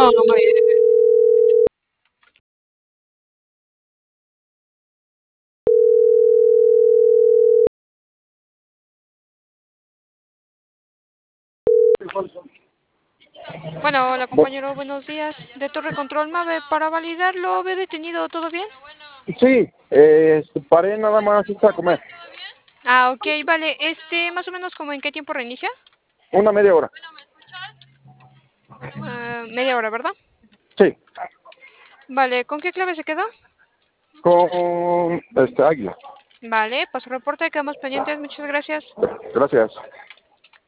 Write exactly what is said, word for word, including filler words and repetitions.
No, muy bien. Bueno, hola Bu- compañero, buenos días. De Torre Control Mave, para validarlo, ¿ve detenido? ¿Todo bien? Sí, eh, paré nada más a comer. Ah, ok, vale. Este, más o menos como en qué tiempo reinicia? Una media hora. Ah, media hora, ¿verdad? Sí, Vale, ¿con qué clave se quedó? con este águila. Vale, paso reporte, quedamos pendientes, muchas gracias. Gracias.